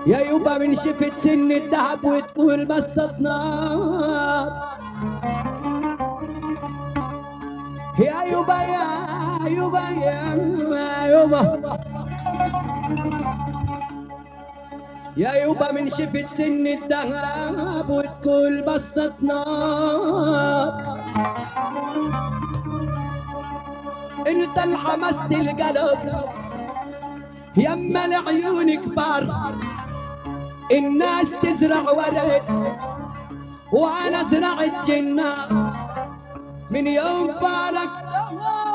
يا يوبا من شفت سن الذهب وتقول بسطنا، يا يوبا يا يوبا يا يوبا يا يوبا من شفت سن الذهب وتقول بسطنا، انت الحمست القلب يما العيون كبار، الناس تزرع ورد وانا زرعت جنة من يوم فارقت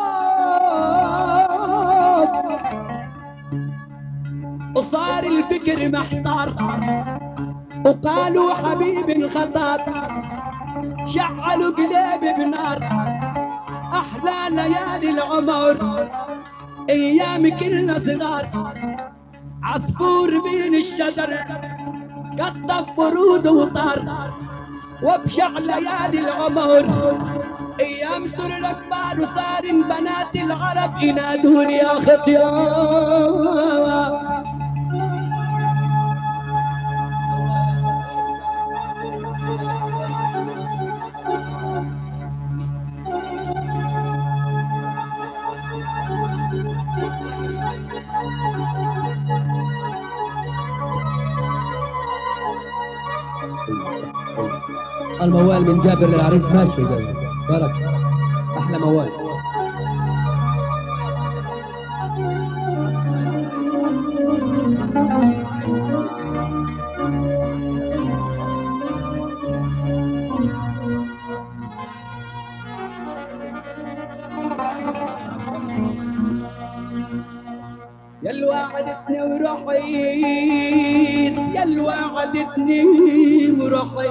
وصار الفكر محتار، وقالوا حبيب انخطب شعلوا قلبي بنار، احلى ليالي العمر ايام كلنا صغار، عصفور بين الشجر قطف ورود وطار، وابشع ليالي العمر ايام سر الاكبار، وصار بنات العرب ينادوني يا ختيار. الموال من جابر للعريس ماشي برك، احلى موال. يا وعدتني ورحيت، يا وعدتني ورحيت،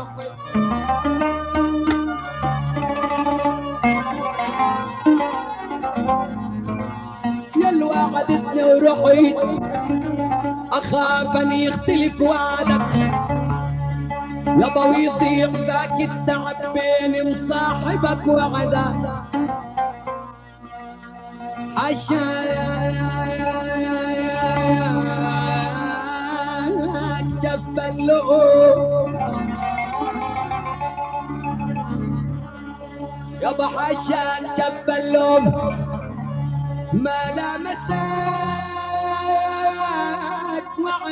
يا وعدتني ورحيت، اخاف ان يختلف وعدك يابا ويضيع ذاك التعب بين مصاحبك وعدك، حاشا جف اللؤم يابا، حاشا جف اللؤم ما لمسك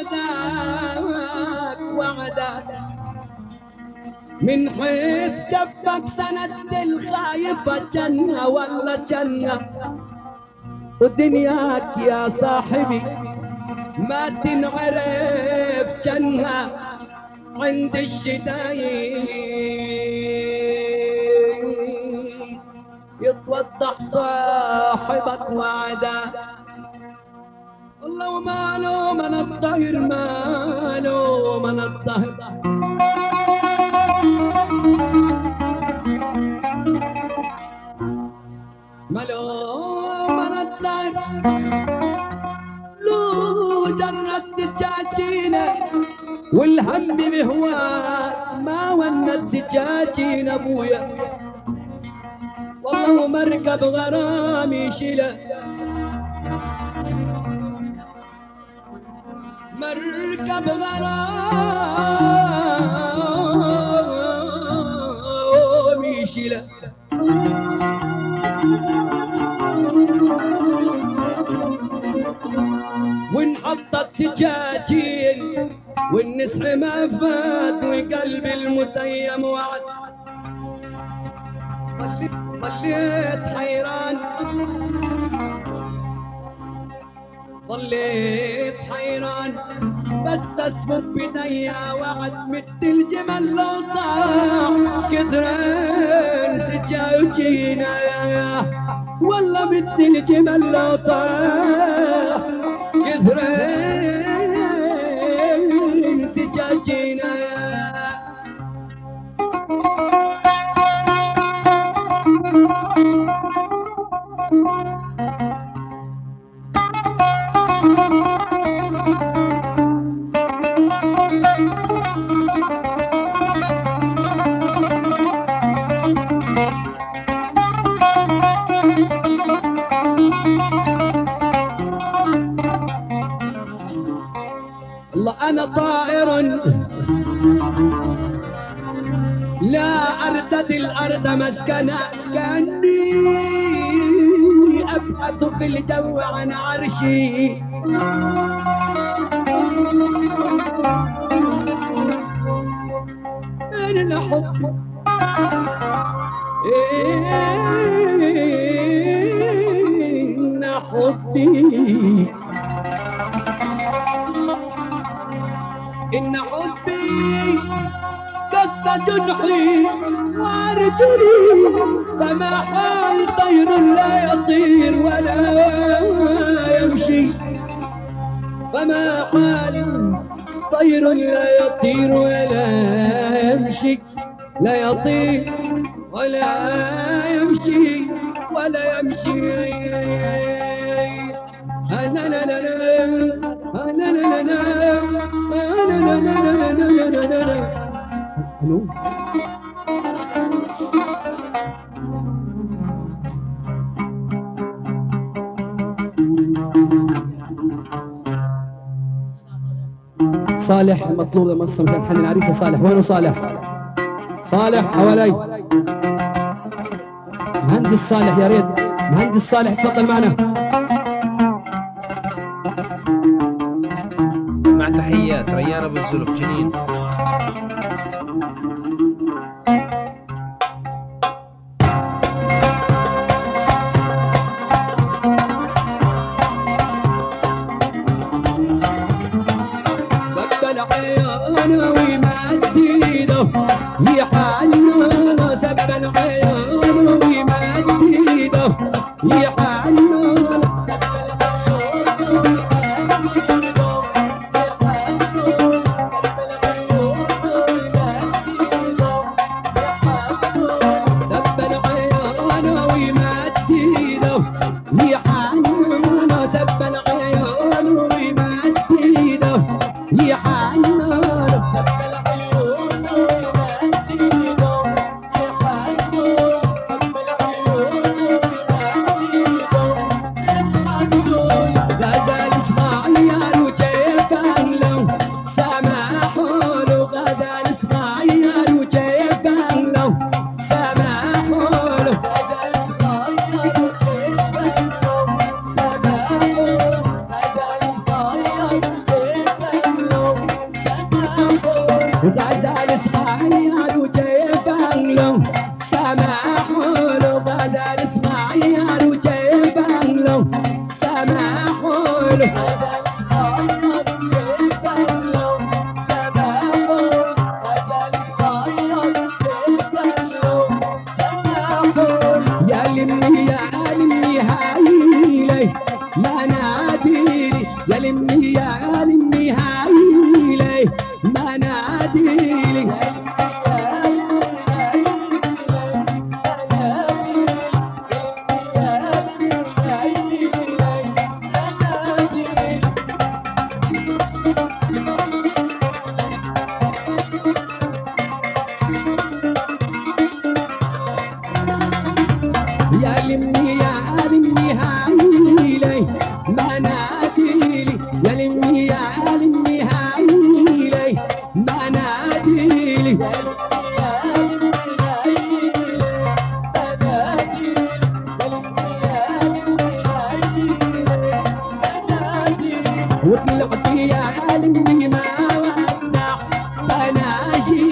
وعدك وعدك، من حيث جفك سند الخايفة جنة والله جنة، ودنياك يا صاحبي ما تنعرف جنة عند الشدايد، يتوضح صاحبك وعدا، والله وماله من الطهر، ماله من الطهر، ماله من الطهر، لو جرت سجاجينه والهم بهواه ما ونت سجاجين ابويا، والله مركب غرامي شيله، مركب غرامي شيله، وانحطت سجاجين والنسح ما فات، وقلبي المتيم وعد، ظليت حيران، ظليت حيران بس اسفك بديا وعد، مثل الجمل لو طاح كثرين سجاجينا، والله مثل الجمل لو طاح كثرين سجاجينا. هذه الأرض مسكنا كأني أبحث في الجو عن عرشي إن حبي إن حبي إن حبي قصة جنحي وأرجلي فما حال طير لا يطير ولا يمشي فما حال طير لا يطير ولا يمشي لا يطير ولا يمشي ولا يمشي لا لا لا لا لا لا لا لا لا لا صالح مطلوب لمصر مشان تحل العريس. صالح وينه صالح؟ صالح حوالي مهندس صالح يا ريت مهندس صالح تفضل معنا. مع تحيات ريان ابو الزلف جنين.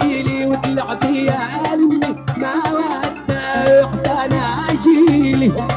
وطلعت يا قلبي ما ودعت انا اجيلي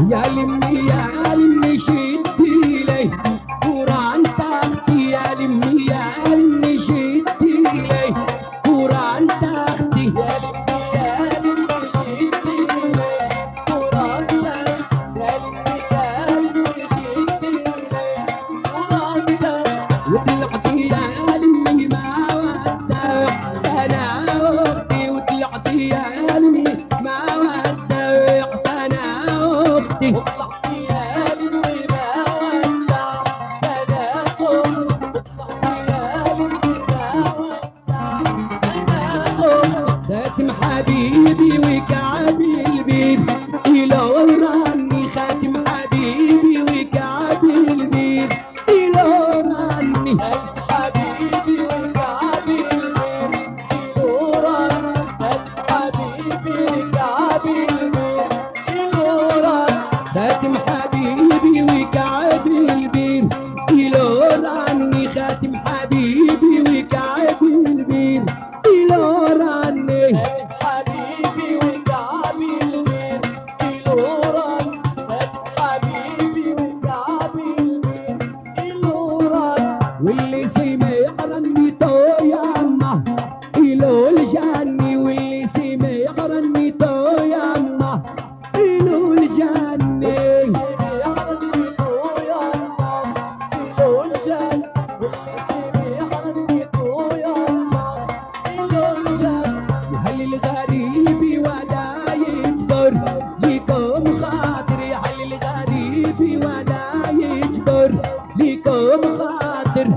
يا لمي يا لمي شدي لي قران تختي يا لمي يا لمي شدي لي قران تختي يا لمي شدي لي قران تختي يا لمي شدي لي قران تختي وطلعتي يا لمي ما ودع انا اختي وطلعتي يا لمي ما ودع انا اختي وطلعتي يا لمي ما ودع انا اختي وطلعتي يا لمي ما ودع انا اختي خاتم حبيبي وكعبي البيت يلوراني خاتم حبيبي وكعبي البيت يلوراني حبيبي وكعبي البيت يلوراني حبيبي وكعبي البيت يلوراني خاتم حبيبي وكعبي البيت يلوراني خاتم حبيبي وكعبي البيت يلوراني حبيبي وكعبي البيت يلوراني حبيبي وكعبي البيت يلوراني واللي في ما يقرني تو يا عمه يلو الجاني واللي في ما يقرني تو يا عمه يلو الجاني يقرني تو يا عمه يلو الجاني واللي في ما يقرني تو يا عمه يلو الجاني هل الغريب ولا يجبر ليكم خاطر يا هل الغريب ولا يجبر ليكم خاطر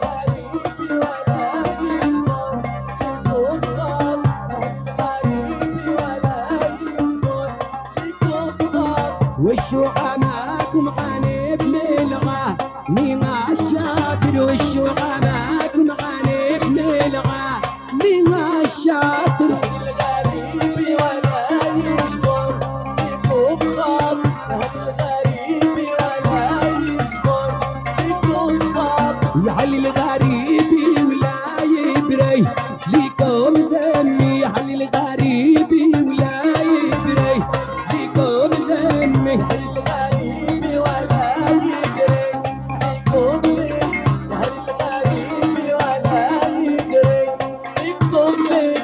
وشو عماكم عن ابن الغا مين الشاطر وشو عماكم عن ابن الغا مين الشاطر الغريب ولا يصبر لكم خاطر الغريب ولا يصبر لكم خاطر يا علي الغريب ولا يبري لكم دمي يا علي الغريب ولا يبري لكم دمي الغريب ولا يدري لكم دمي الغريب ولا يدري لكم دمي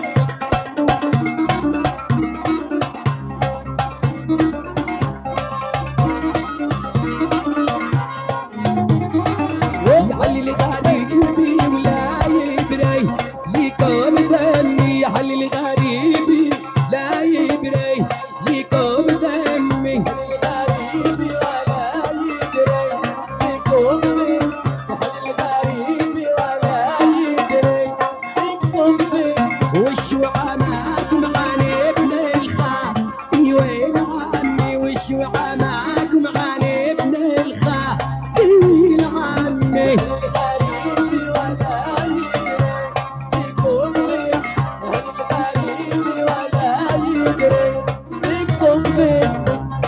يا علي الغريب ولا يبري لكم دمي يا علي الغريب لا يبري لكم دمي الغريب ولا يدري لكم دمي الغريب ولا يدري لكم دمي وشو عماكم عن ابن الخا وين عمي وشو عماكم عن ابن الخا وين عمي الغريب ولا يدري لكم دمي الغريب ولا يدري لكم دمي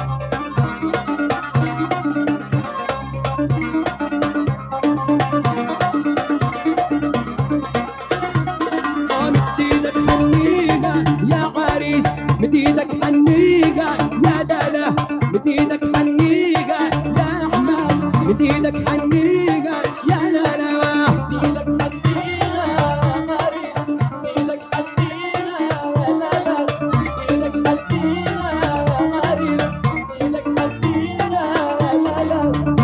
مد ايدك حنيقة يا عريس مد ايدك حنيقة يا دلة مد ايدك حنيقة يا احمد مد ايدك حنيقة يا دلة مد ايدك حنيقة يا عريس مد ايدك حنيقة يا دلة مد ايدك حنيقة يا عريس مد ايدك حنيقة يا دلة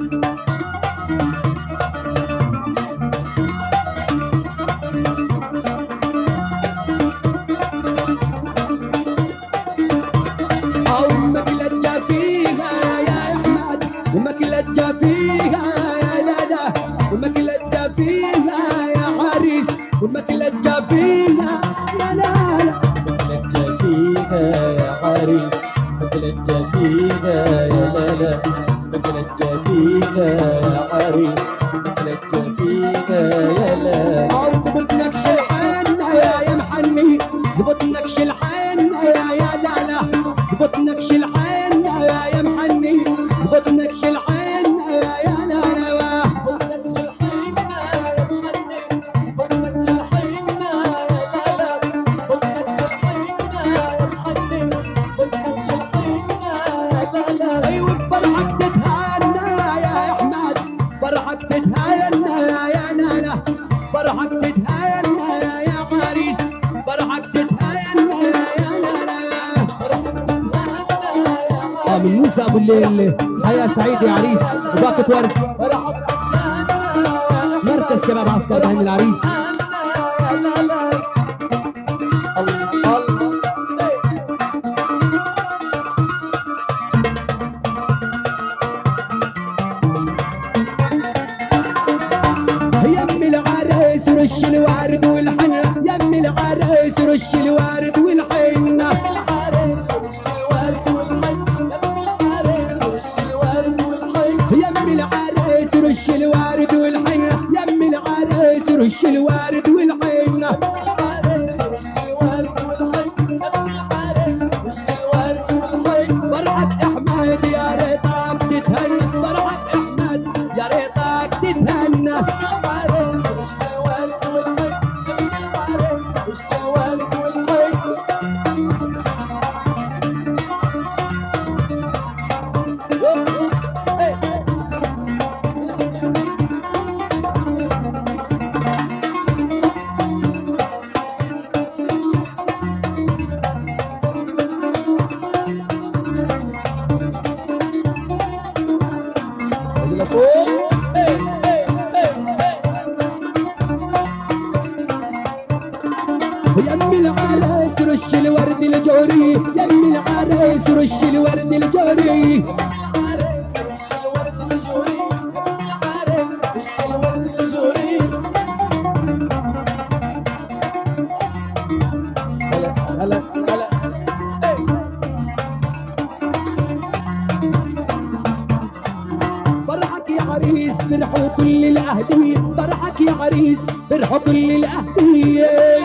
أمك لجة فيها يا أحمد أمك لجة فيها يا لالا أمك لجة فيها يا عريس أمك لجة فيها يا لالا أمك لجة فيها يا عريس أمك لجة فيها يا لالا أمك لجة فيها يا عريس أمك لجة فيها يا لالا أو ضبط نكش الحنة يا محني ضبط نكش الحنة يا لالا ضبط نكش الحنة يا محني ضبط نكش الحنة يا لالا ضبط نكش الحنة يا محني ضبط نكش الحنة يا لالا ضبط نكش الحنة يا محني ضبط نكش الحنة يا لالا من موسى ابو الليل. حياة سعيد يا عريس وباقة ورد. مركز شباب عسكر بهني العريس. يم العريس رش الورد والحنة، يم العريس رش الورد والحنة. يم العريس رش الورد والحنة، يم العريس رش الورد والحنة. فرحة احمد يا ريتك تتهنى، فرحة احمد يا ريتك تتهنى. يم العريس رش الورد الجوري، يم العريس رش الورد الجوري. هلا هلا فرحك يا عريس فرحوا كل الاهلية، فرحك يا عريس فرحوا كل الاهلية.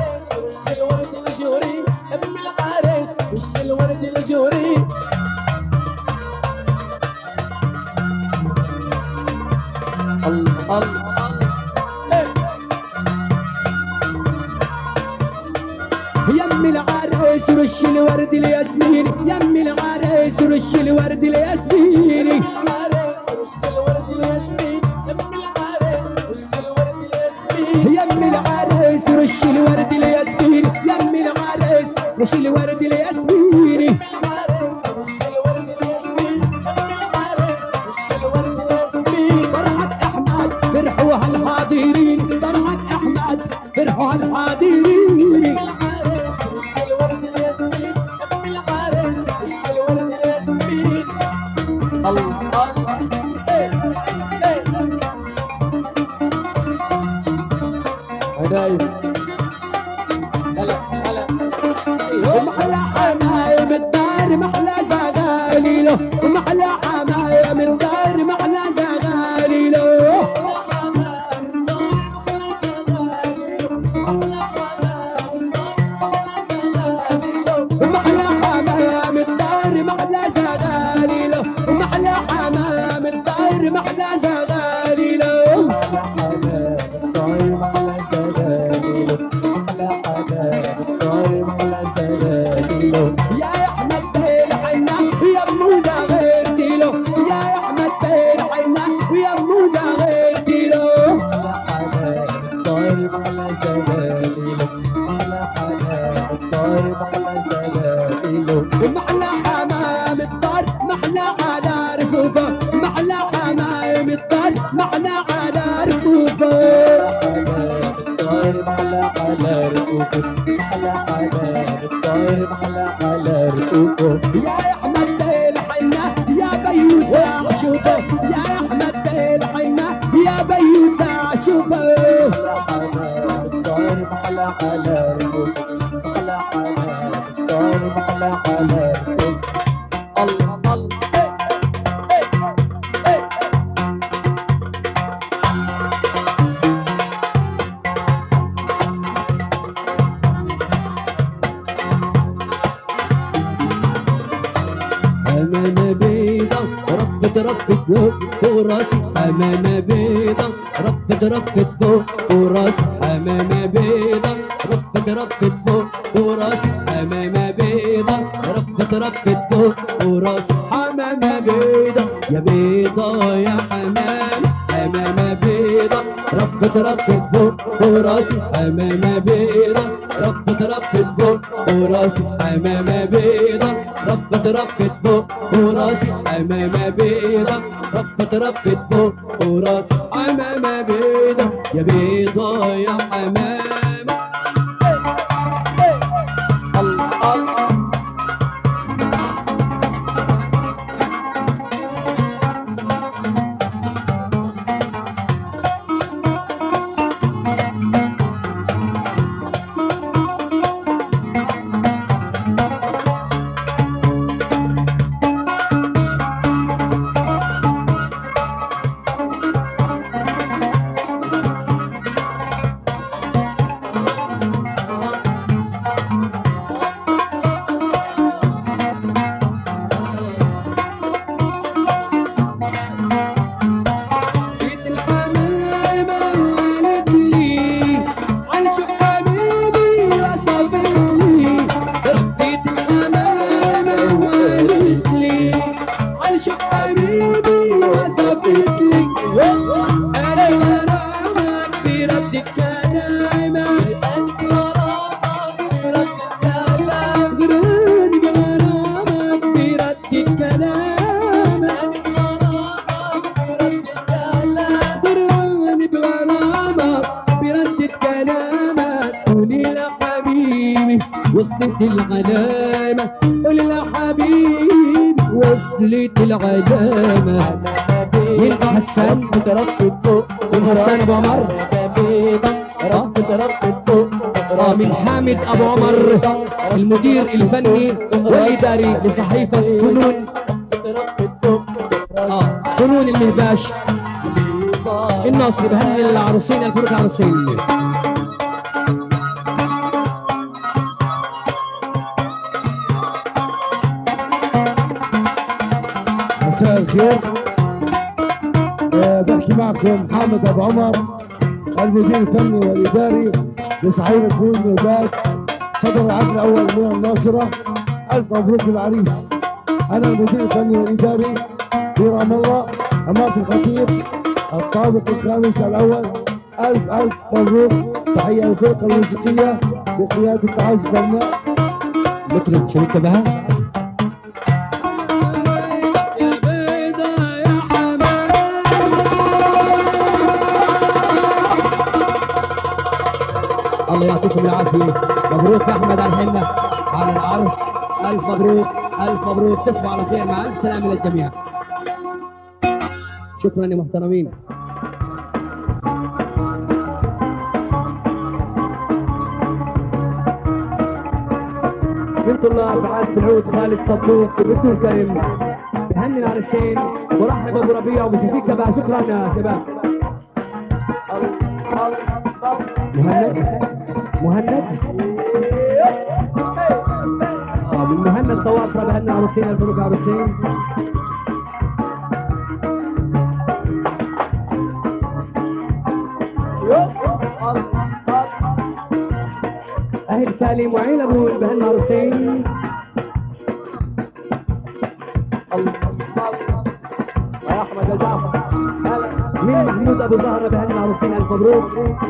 يم العريس رش الورد الياسمين، يم العريس رش الورد الياسمين. يم العريس رش الورد الياسمين، يم العريس رش الورد الياسمين. فرحة احمد فرحوا هالحاضرين، فرحة احمد فرحوا هالحاضرين. ومحلى حمايم الدار محلى زغالي له، ومحلى حمايم الدار محلى زغالي له. ومحلى حمايم الدار محلى زغالي له، ومحلى حمايم الدار محلى زغالي له. يا احمد بين حنا يا موزة غير كيلو، يا احمد بين حنا يا موزة غير كيلو. ومحلى حمام الدار محلى على رفوفه، محلى حمام الدار محلى على رفوفه. يا احمد بين حنا يا بيوت عشوفه، يا احمد بين حنا يا بيوت عشوفه. أمانة بيضة ربة ربة فوق راسي، أمانة بيضة ربة ربة فوق راسي، أمانة بيضة ربة ربة فوق راسي، أمانة بيضة ربة ربة فوق راسي. حمامة بيضة يا بيضة يا حمام، أمانة بيضة ربة ربة فوق راسي، أمانة بيضة ربة ربة فوق راسي، أمانة بيضة بتربت فوق وراسي عمامة بيضة، بتربت فوق وراسي عمامة بيضة، يا بيضة يا حمامة. الله الله وصلت العلامة، قول يا حبيبي وصلت العلامة. من حسان بتربت فوق، من حسان ابو عمر بتربت فوق، من حامد ابو عمر المدير الفني والاداري لصحيفة فنون فنون المهباش الناصري. بهني العروسين الفروق عروسين. مساء الخير. بحكي معكم محمد ابو عمر المدير الفني والاداري لصحيفه فنون المهباش صدر العقد الاول من الناصره. الف مبروك للعريس. انا المدير الفني والاداري في رام الله امانه الخطيب الطابق الخامس الاول. الف الف مبروك. تحيه للفرقه الموسيقيه بقياده عازف بناء مطرب شريك بها. الله يعطيكم العافية. مبروك يا أحمد على الحنة على العرس. ألف مبروك ألف مبروك. تصبحوا على خير. مع ألف سلامة للجميع. شكرا يا محترمين. بنت الله بعد سعود خالد صدوق وبنت الكريم بهني العرسين ورحب ابو ربيع وبشفيك بقى. شكرا يا شباب. مهند من مهند طوافره بهني عروسين الفروق عروسين. اهل سالم وعين ابو بهني عروسين. يا احمد يا جعفر من محمود ابو زهره بهني عروسين. الف مبروك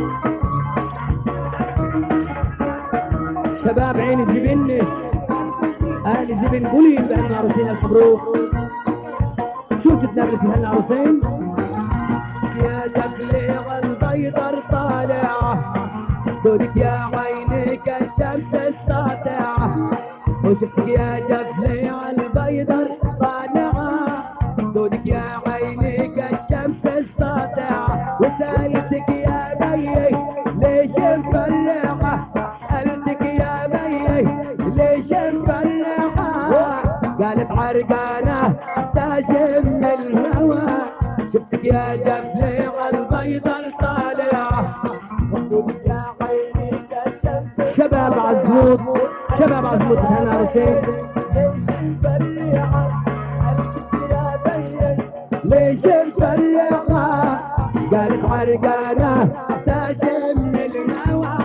شباب عين الزبن. اهل الزبن قولي بهن عروسين. الف مبروك. شو بتتلبس بهن عروسين؟ يا دبليغ البيضر طالع دودك يا عينك الشمس الساطعة، وشفتك يا دبليغ البيضر طالع دودك يا عينك الشمس الساطعة، وسالتك يا بيي ليش مفرقة، قلتك يا بيي ليش مفرقة، قالت عرقانة تهجم الهوى، شفتك يا دبليغ البيضر طالع دودك يا عينك الشمس. شباب عزموط شباب عزموط بهنا عروسين. ليش مفرقة قلتك يا بيي ليش مفرقة، قالت عرقانة تهجم الهوى.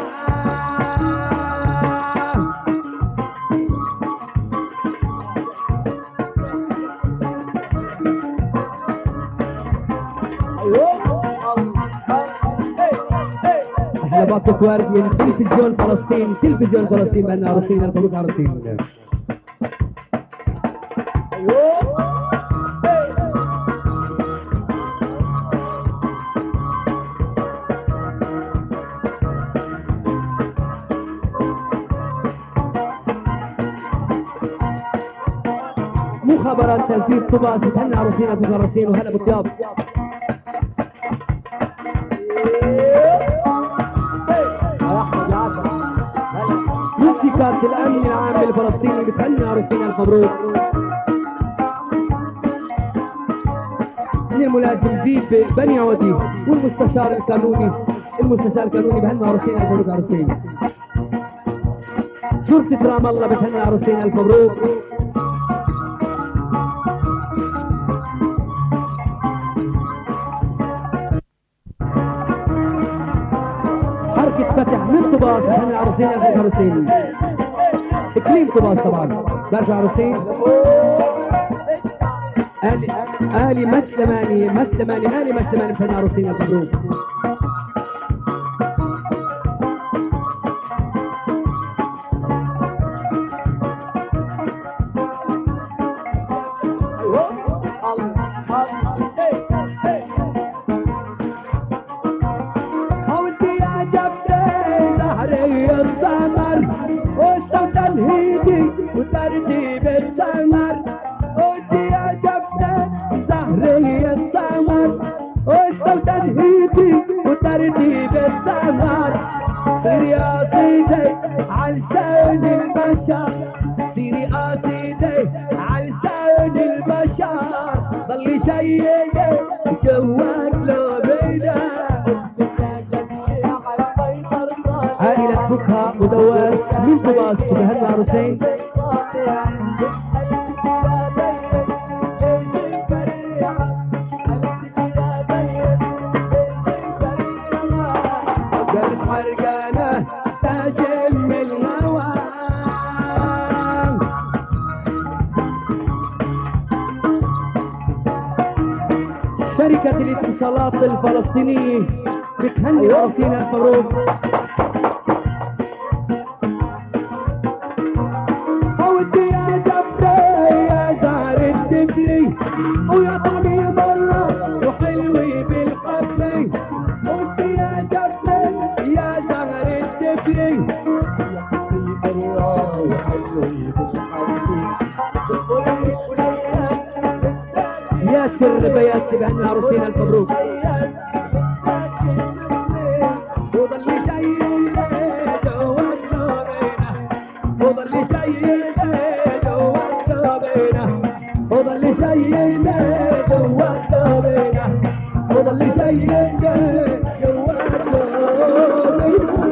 احلى باطك ورد من تلفزيون فلسطين. تلفزيون فلسطين بهنا عروسين. الف مبروك عروسين. مخابرات تنفيذ طباس بتهنى عروسين ابو غرسين وهلا بالطياب. ممسكات الامن العام الفلسطيني بتهنى عروسين المبروك. من الملازم ديب بني عودي والمستشار القانوني بهنى عروسين المبروك عروسين. شرطة رام الله بتهنى عروسين المبروك. حركة فتح من طباس بتهنى عروسين المبروك عروسين. اقليم طباس طبعا برجع عروسين. آلي مسلماني بتهنى عروسين المبروك. وترتيب السمر ودي يا جبنة زهري السمر والصوت تنهيدي وترتيب السمر. سير يا سيدي عالسون البشر، سير يا سيدي عالسون البشر. ضلي شيدي جوا قلوبنا عائلة بكها ودوار من طباس وبهنى عروسين. شركة الاتصالات الفلسطينية بتهني عروسين المبروك. ودي يا جبري يا زهر الدبلي ويا طعمي مرة وحلوي بالقبلي. ودي يا جبري يا زهر الدبلي يا سر بيات بهنى عروسين المبروك. وضلي شيدة جوا قلوبنا وضلي شيدة جوا قلوبنا وضلي شيدة جوا قلوبنا وضلي شيدة جوا قلوبنا.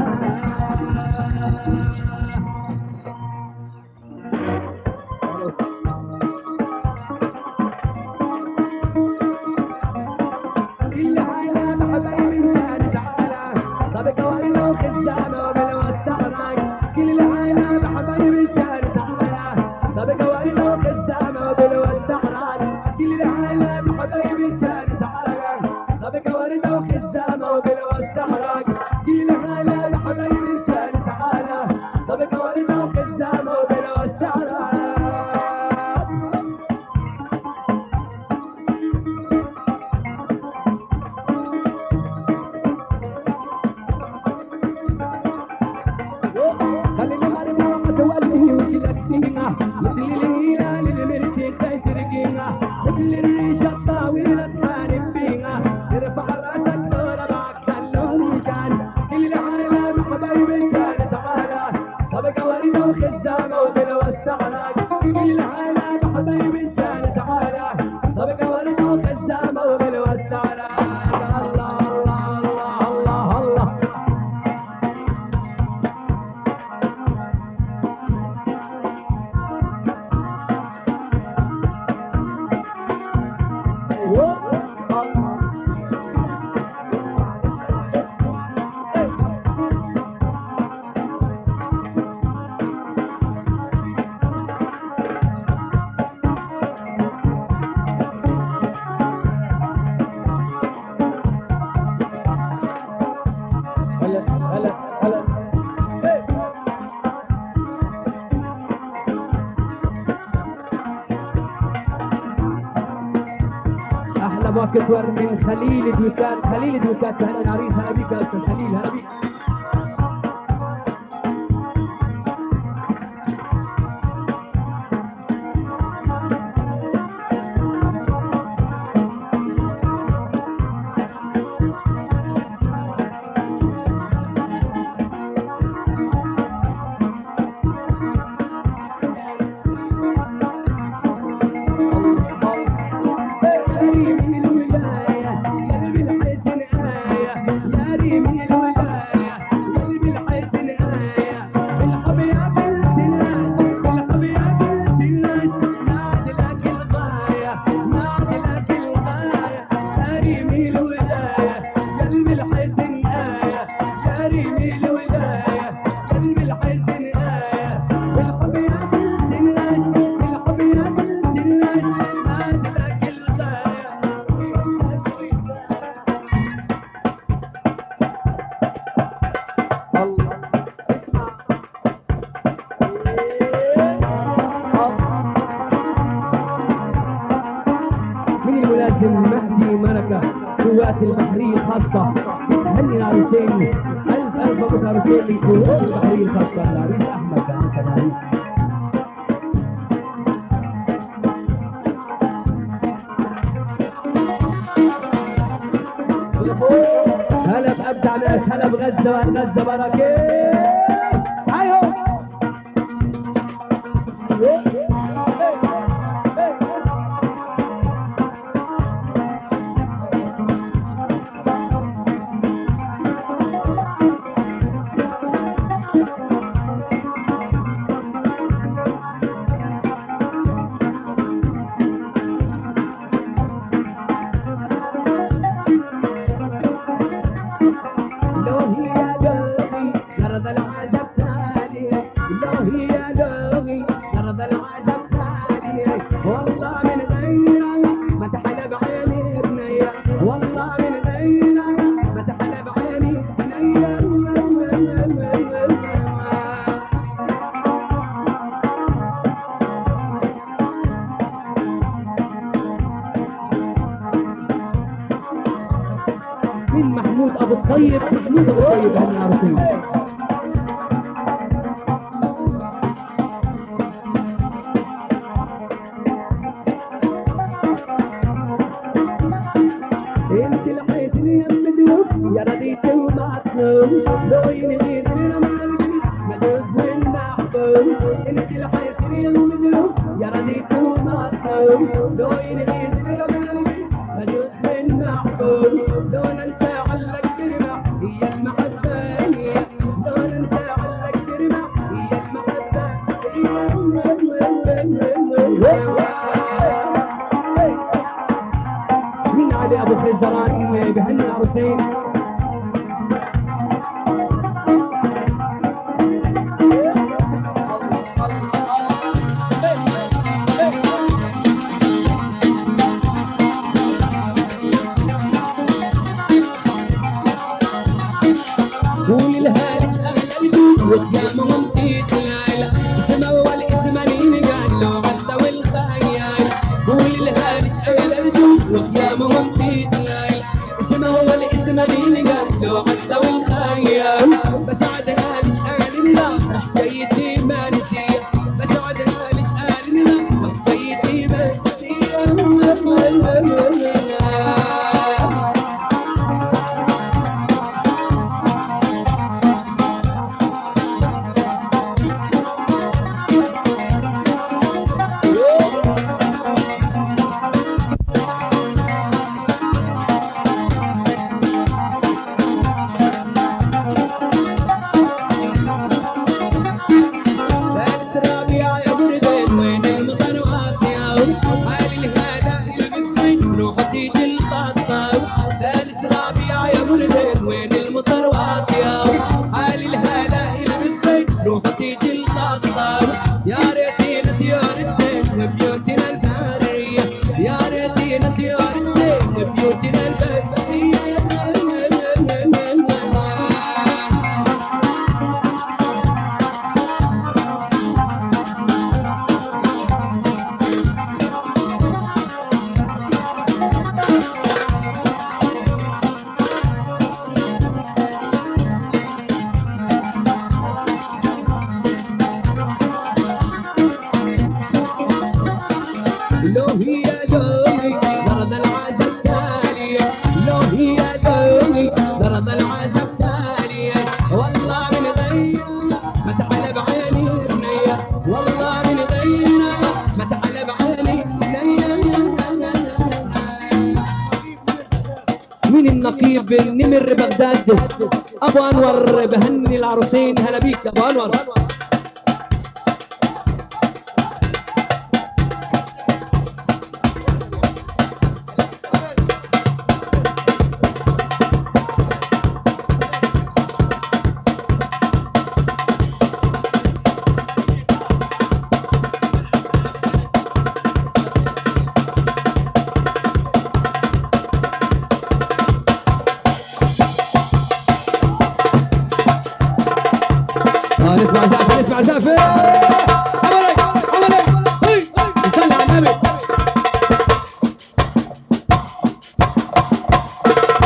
كتور من خليل دوكات هلا العريس هلا بيك يا استاذ خليل هلا بيك. دلوقتي البحرية الخاصة هني العروسين، ألف مبروك عروسين من كل البحرية الخاصة. العريس أحمد أنت العريس. هلا بأبدع ناس، هلا بغزة، غزة بركات. أيوه محمود ابو الطيب، محمود ابو الطيب هني العروسين. انت لحيتني يا مدوب يا رديت ومعطوب، لو ينغيرني لما مدوب والمحبوب. انت لحيتني يا مدوب يا رديت ومعطوب، لو ينغيرني لما مدوب والمحبوب. لو انت علق ترمح هي المحبة، لو انت علق ترمح هي المحبة. مين علي ابو خزران بهني العروسين. قولي لها لك اهل البيوت يا مامتي تلايلا، اسمها والاسمانين قالوا غزة والخيال. قولي لها لك اهل البيوت يا مامتي تلايلا، اسمها والاسمانين قالوا غزة والخيال. بسعدها لك اهل النار حكايتي ما نسيت، بسعدها لك اهل النار حكايتي ما نسيت. لو هي يومي درد العزب تالي، لو هي يومي درد العزب تالي. والله من غيرنا ما تعلى بعيني بنية، والله من غيرنا ما تعلى بعيني بنية. من النقيب نمر بغداد ابو انور بهني العروسين. هلا بيك يا ابو انور. نسمع زافر، نسمع زافر. عملي عملي صلي على النبي.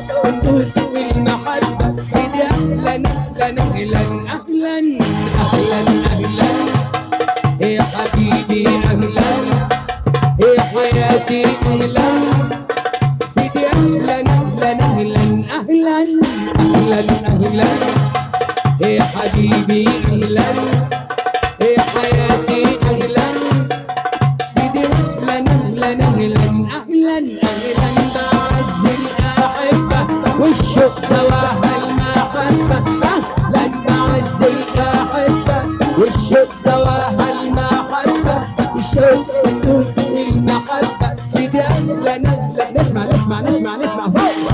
ندوس في المحبة سيدي أهلا أهلا أهلا أهلا أهلا أهلا يا حبيبي أهلا يا حياتي أهلا سيدي أهلا أهلا أهلا أهلا أهلا أهلا يا حبيبي أهلا يا حياتي أهلا سيدي أهلا أهلا أهلا أهلا أهلا بعز الأحبة والشوق دواها المحبة أهلا بعز الأحبة والشوق دواها المحبة والشوق والمحبة سيدي أهلا أهلا نسمع نسمع نسمع نسمع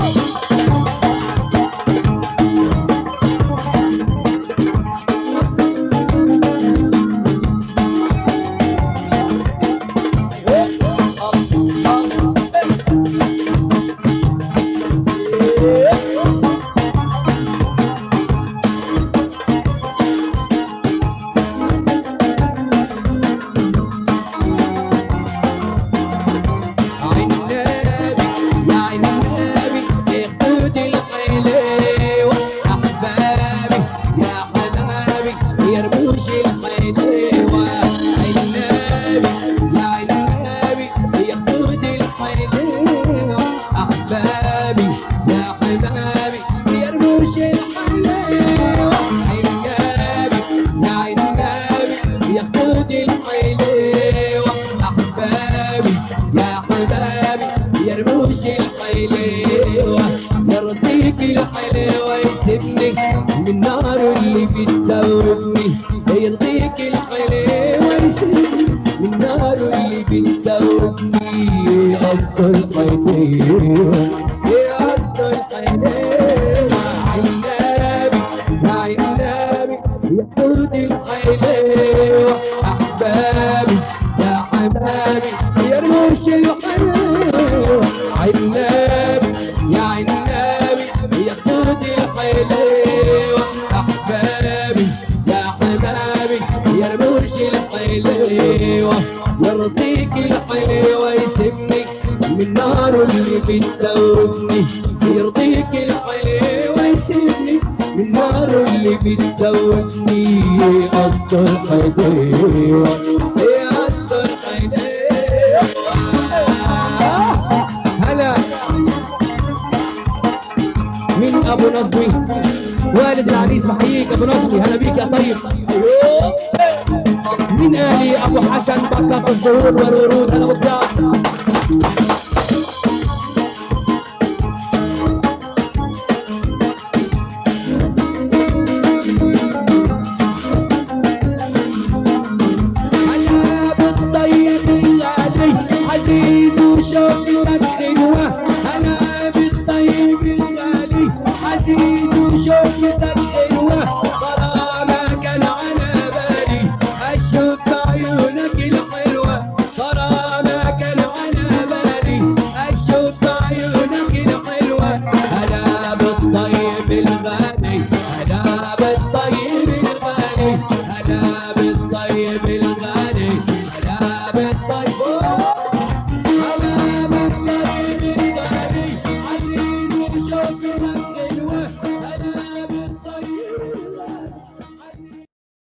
يرضيك الحلاوة يسيبني من النار اللي بتدوبني يرضيك الحلاوة يسيبني من النار اللي بتدوبني قصد الحلاوة يا قصد الحلاوة عنابي عنابي يا قصد الحلاوة أحبابي يا حبابي يا رموش الحلاوة عنابي يا عنابي يا قوت الحلاوة أحبابي يا حبابي يا رموش الحلاوة يرضيك الحلاوة يسيبني من النار اللي بتدوبني يرضيك الحلاوة يسيبني من النار اللي بتدوبني قصد الحلاوة يا قصد الحلاوة هلا من ابو نظمي والد العريس بحييك ابو نظمي هلا بيك يا طيب من الي ابو حسن بكت الزهور والورود هلا بالضياف هلا بالطيب الغالي عزيز وشوقي ومدحي